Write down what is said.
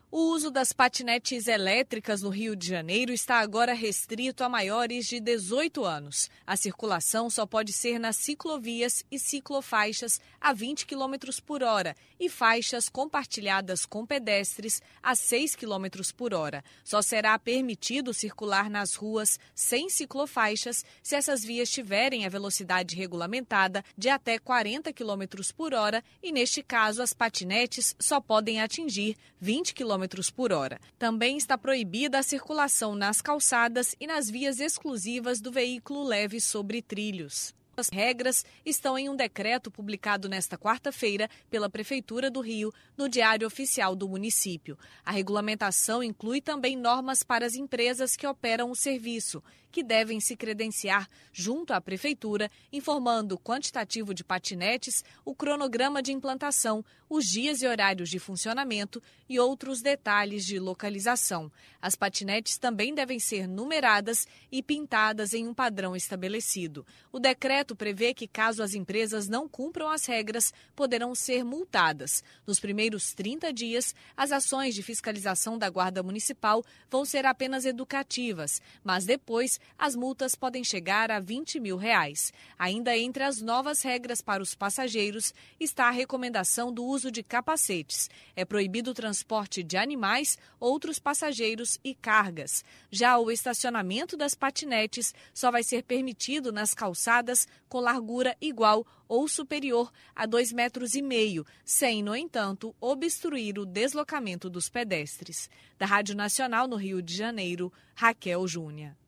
O uso das patinetes elétricas no Rio de Janeiro está agora restrito a maiores de 18 anos. A circulação só pode ser nas ciclovias e ciclofaixas a 20 km por hora e faixas compartilhadas com pedestres a 6 km por hora. Só será permitido circular nas ruas sem ciclofaixas se essas vias tiverem a velocidade regulamentada de até 40 km por hora e, neste caso, as patinetes só podem atingir 20 km por hora. Também está proibida a circulação nas calçadas e nas vias exclusivas do veículo leve sobre trilhos. As regras estão em um decreto publicado nesta quarta-feira pela Prefeitura do Rio no Diário Oficial do município. A regulamentação inclui também normas para as empresas que operam o serviço, que devem se credenciar junto à Prefeitura, informando o quantitativo de patinetes, o cronograma de implantação, os dias e horários de funcionamento e outros detalhes de localização. As patinetes também devem ser numeradas e pintadas em um padrão estabelecido. O decreto prevê que, caso as empresas não cumpram as regras, poderão ser multadas. Nos primeiros 30 dias, as ações de fiscalização da Guarda Municipal vão ser apenas educativas, mas depois as multas podem chegar a R$20 mil. Ainda entre as novas regras para os passageiros está a recomendação do uso de capacetes. É proibido o transporte de animais, outros passageiros e cargas. Já o estacionamento das patinetes só vai ser permitido nas calçadas com largura igual ou superior a 2,5 metros, sem, no entanto, obstruir o deslocamento dos pedestres. Da Rádio Nacional no Rio de Janeiro, Raquel Júnior.